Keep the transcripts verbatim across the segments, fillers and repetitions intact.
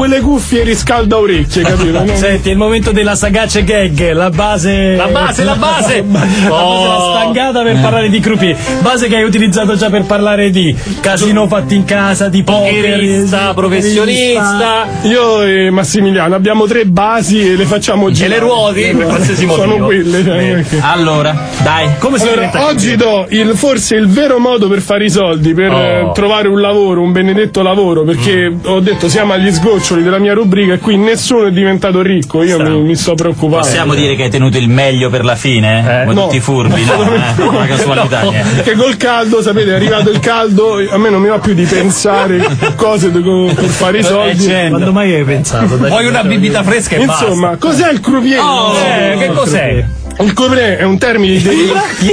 quelle cuffie riscalda orecchie, capito? No? Senti, è il momento della sagace gag, la base. La base, la base! La base Oh. della stangata per parlare di croupier. Base che hai utilizzato già per parlare di casino fatti in casa, di poker, Pokerista, di- professionista. Io e Massimiliano abbiamo tre basi e le facciamo E girare. le ruoti per qualsiasi motivo. Sono quelle. Cioè, perché- Allora, dai. Come si Allora, diventa oggi do il, forse il vero modo per fare i soldi, per Oh. eh, trovare un lavoro, un benedetto lavoro, perché Mm. ho detto siamo agli sgoccioli della mia rubrica e qui nessuno è diventato ricco, io mi, mi sto preoccupando. Possiamo dire che hai tenuto il meglio per la fine? Eh? Come no. tutti i furbi, no? Eh? Una casualità. niente. Perché col caldo, sapete, è arrivato il caldo, a me non mi va più di pensare cose de- per fare i soldi. Quando mai hai pensato? Dai, Vuoi una bibita fresca e basta. Insomma, cos'è il croupier? Oh, eh, che cos'è? Il croupier è un termine di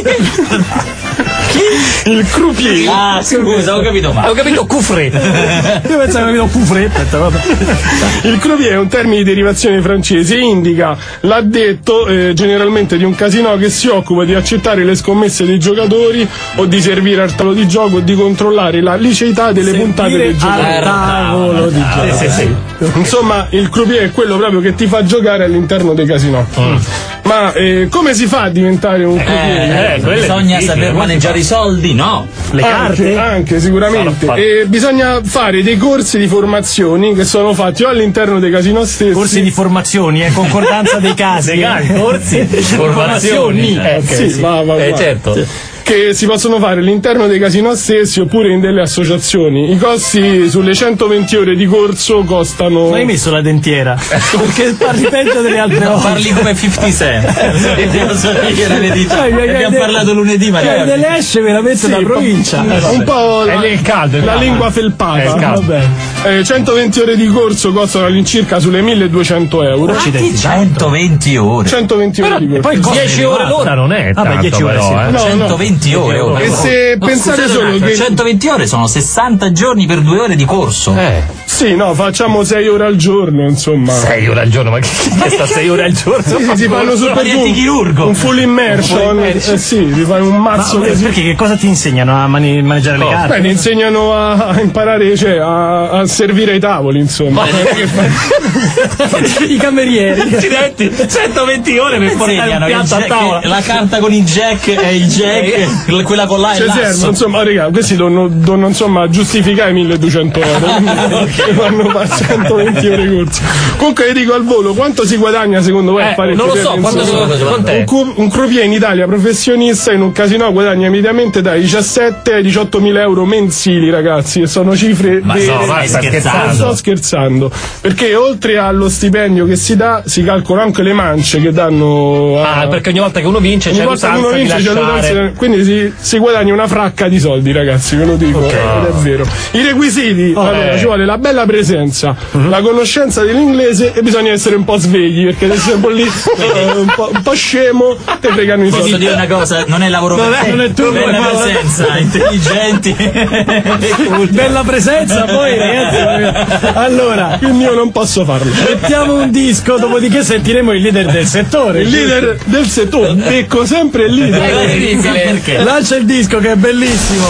il croupier. Ah, scusa, ho capito male. Ho capito cufre. Io pensavo che avevo pufre. Aspetta, vabbè. Il croupier è un termine di derivazione francese, indica l'addetto eh, generalmente di un casino che si occupa di accettare le scommesse dei giocatori o di servire al tavolo di gioco o di controllare la liceità delle puntate dei giocatori. Al tavolo di gioco. Sì, sì, sì. Insomma, il croupier è quello proprio che ti fa giocare all'interno dei casinò. Ma eh, come si fa a diventare un croupier? Eh, quelle Bisogna difficili, saper ma- maneggiare i soldi? No. Le Anche, carte? anche sicuramente. Sarà E bisogna fare dei corsi di formazioni che sono fatti o all'interno dei casinò stessi. Corsi di formazione, eh, concordanza dei casi. Dei casi, corsi, formazioni. Eh, Ok, sì, sì. va, va, Eh, va. certo. Che si possono fare all'interno dei casinò stessi oppure in delle associazioni. I costi sulle centoventi ore di corso costano. Ma hai messo la dentiera? Perché parli peggio delle altre No, volte. parli come cinquanta Cent. Devo sapere che l'eredità. Ai, ai, ai, Abbiamo de- parlato lunedì, ma Eh, delle esce veramente Sì, da provincia. un po' È la, lì il caldo. la diciamo. lingua felpata. Eh, il caldo. Vabbè. Eh, centoventi ore di corso costano all'incirca sulle milleduecento euro. centoventi ore. centoventi ore di corso. Poi costa dieci ore elevato. l'ora non è Vabbè, tanto, dieci ore però, sì. eh. No, no. centoventi ore. oh, E no. se No, pensate scusate un solo attimo, che centoventi ore sono sessanta giorni per due ore di corso. Eh, sì, no, facciamo sei ore al giorno, insomma. sei ore al giorno, ma che che sta sei ore al giorno? Sì, sì, si fanno su per Niente giù chirurgo. un full immersion. Eh sì, ti fai un Ma mazzo eh, così. perché che cosa ti insegnano a mani- maneggiare le Cosa? carte? Beh, ti insegnano a, a imparare, cioè a, a servire ai tavoli, insomma. I camerieri. Accidenti, centoventi ore per portare un Insegnano il piatto a jack- tavola. la carta con il jack e il jack, quella con là e Cioè, l'asso. servono, insomma, raga, questi devono, devono insomma giustificare milleduecento euro. Quindi fanno fare centoventi ore di corso. Comunque vi dico al volo, quanto si guadagna secondo voi a Eh, fare il non lo so, croupier? quanto Insomma, si- quant'è? un, cu- un croupier in Italia professionista in un casino guadagna mediamente dai diciassette ai diciottomila euro mensili, ragazzi, e sono cifre Ma vere. no, ma stai scherzando. Non scherzando. sto scherzando, perché oltre allo stipendio che si dà, si calcolano anche le mance che danno a... Ah, perché ogni volta che uno vince Ogni c'è volta che l'usanza uno di vince c'è lasciare. l'usanza- quindi si, si guadagna una fracca di soldi, ragazzi, ve lo dico, ed è vero. I requisiti, allora, ci vuole la bella presenza, la conoscenza dell'inglese e bisogna essere un po' svegli, perché se sei un po' lì eh, un, po', un po' scemo te fregano i Posso soldi. dire una cosa? Non è lavoro Non per è- te. non è tu, Bella ma- presenza, intelligenti. Bella presenza, poi ragazzi. Allora, Quindi io non posso farlo. mettiamo un disco, dopodiché sentiremo il leader del settore. Il leader del settore, becco sempre il È leader. incredibile perché. Lancia il disco che è bellissimo.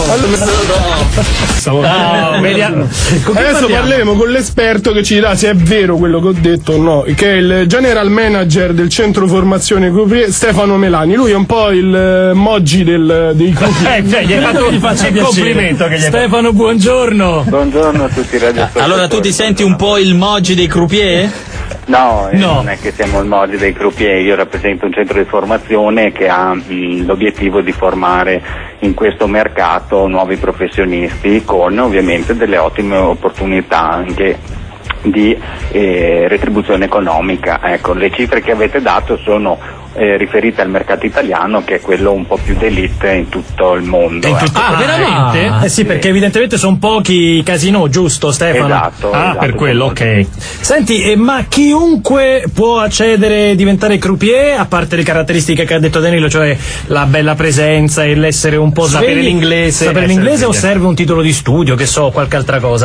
No, vedi- Adesso parleremo con l'esperto che ci dirà se è vero quello che ho detto o no, che è il general manager del centro formazione croupier, Stefano Melani. Lui è un po' il eh, Moggi del, dei croupier. Eh, cioè, gli hai fatto Gli faccia un piacere. complimento che gli hai fatto. Stefano, buongiorno. Buongiorno a tutti i radioascoltatori. Allora tu ti senti un po' il Moggi dei croupier? No, eh, No. non è che siamo il Moggi dei croupier, io rappresento un centro di formazione che ha mh, l'obiettivo di formare in questo mercato nuovi professionisti con ovviamente delle ottime opportunità anche di eh, retribuzione economica. Ecco, le cifre che avete dato sono eh, riferite al mercato italiano, che è quello un po' più d'élite in tutto il mondo. In ecco. tutto- Ah, veramente? Ah, eh sì, perché evidentemente sono pochi i casino, giusto Stefano? Esatto. Ah, esatto, per quello, ok. Senti, eh, ma chiunque può accedere e diventare croupier, a parte le caratteristiche che ha detto Danilo, cioè la bella presenza e l'essere un po' Sapere svegli? l'inglese, Sapere essere l'inglese o svegli. serve un titolo di studio, che so, qualche altra cosa?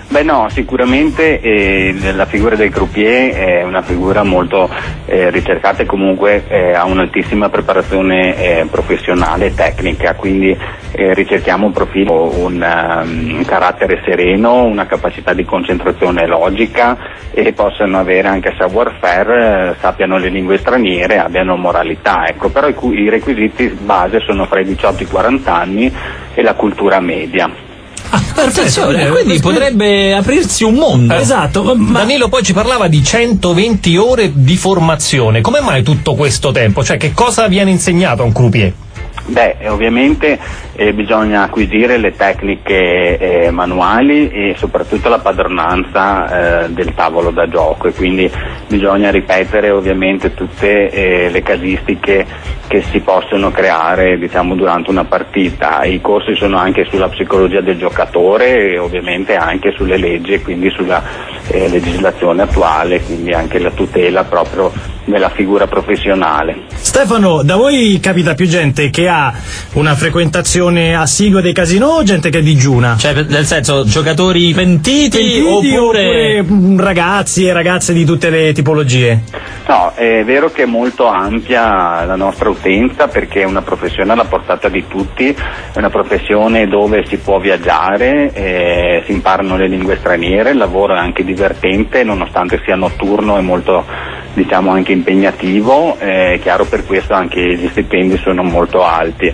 Beh no, sicuramente eh, la figura del croupier è una figura molto eh, ricercata e comunque eh, ha un'altissima preparazione eh, professionale e tecnica, quindi eh, ricerchiamo un profilo, un, um, un carattere sereno, una capacità di concentrazione logica e possano avere anche savoir-faire, eh, sappiano le lingue straniere, abbiano moralità, ecco, però i, i requisiti base sono fra i diciotto e i quaranta anni e la cultura media. Ah, perfezione, quindi potrebbe aprirsi un mondo. Eh, esatto. Ma... Danilo poi ci parlava di centoventi ore di formazione. Come mai tutto questo tempo? Cioè, che cosa viene insegnato a un croupier? Beh, ovviamente eh, bisogna acquisire le tecniche eh, manuali e soprattutto la padronanza eh, del tavolo da gioco, e quindi bisogna ripetere ovviamente tutte eh, le casistiche che si possono creare, diciamo, durante una partita. I corsi sono anche sulla psicologia del giocatore e ovviamente anche sulle leggi e quindi sulla eh, legislazione attuale, quindi anche la tutela proprio della figura professionale. Stefano, da voi capita più gente che ha una frequentazione assidua dei casinò o gente che digiuna? Cioè, nel senso, giocatori pentiti, Pentiti oppure... oppure ragazzi e ragazze di tutte le tipologie? No, è vero che è molto ampia la nostra utenza perché è una professione alla portata di tutti, è una professione dove si può viaggiare, eh, si imparano le lingue straniere, il lavoro è anche divertente nonostante sia notturno e molto, diciamo, anche impegnativo, è eh, chiaro, per questo anche gli stipendi sono molto alti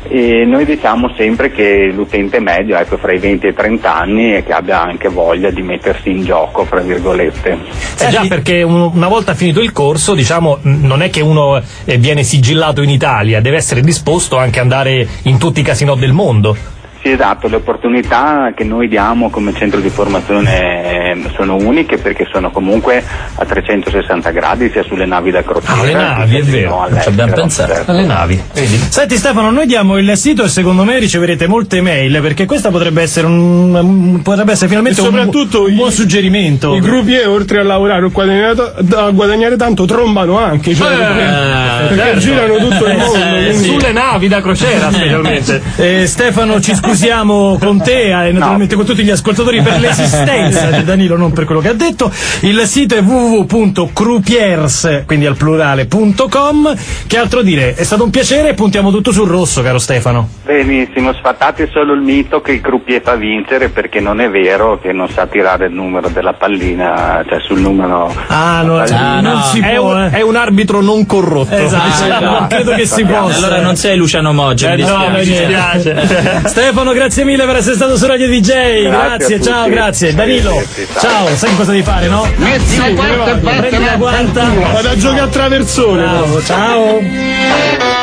e noi diciamo sempre che l'utente medio, ecco, fra i venti e i trenta anni e che abbia anche voglia di mettersi in gioco, fra virgolette. Eh già, perché un, una volta finito il corso, diciamo, non è che uno eh, viene sigillato in Italia, deve essere disposto anche ad andare in tutti i casinò del mondo. Sì, esatto, le opportunità che noi diamo come centro di formazione sono uniche perché sono comunque a trecentosessanta gradi, sia sulle navi da crociera. Ah, le navi, è vero, ci abbiamo pensato. Certo. Alle navi, vedi? Senti Stefano, noi diamo il sito e secondo me riceverete molte mail perché questa potrebbe essere un, un potrebbe essere finalmente E un, soprattutto un buon i- suggerimento. I croupier, oltre a lavorare o guadagnare, a guadagnare tanto, trombano anche, cioè, perché, perché girano tutto il mondo. quindi- Sulle navi da crociera, specialmente. Eh, Stefano, ci scusiamo con te e naturalmente con tutti gli ascoltatori per l'esistenza di Danilo, non per quello che ha detto. Il sito è w w w punto croupiers, quindi al plurale punto com. Che altro dire? È stato un piacere e puntiamo tutto sul rosso, caro Stefano. Benissimo, sfatate solo il mito che il croupier fa vincere, perché non è vero che non sa tirare il numero della pallina, cioè sul numero. Ah, no, Ah, non no. si È può, un, eh. è un arbitro non corrotto. Esatto, Ah, no. non credo che si possa. Allora non sei Luciano Moggi, mi Eh, no, mi dispiace. dispiace. Stefano, grazie mille per essere stato su Radio D J. Grazie Grazie, a tutti. ciao, grazie. Danilo, Arrivederci, ciao. ciao, sai cosa devi fare, no? Metti la quarta e Prendi la basta. guanta. Vado a giocare a traversone. Bravo, ciao.